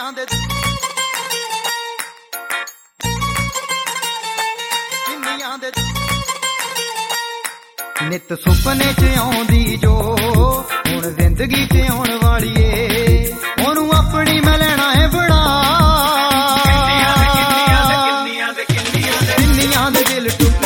ਦੇ ਕਿੰਨੀਆਂ ਦੇ ਨਿਤ ਸੁਪਨੇ ਚ ਆਉਂਦੀ ਜੋ ਹੁਣ ਜ਼ਿੰਦਗੀ ਚ ਆਉਣ ਵਾਲੀ ਏ ਉਹਨੂੰ ਆਪਣੀ ਮੈਂ ਲੈਣਾ ਏ ਬਣਾ ਕਿੰਨੀਆਂ ਦੇ ਦਿਲ ਟੁੱਟ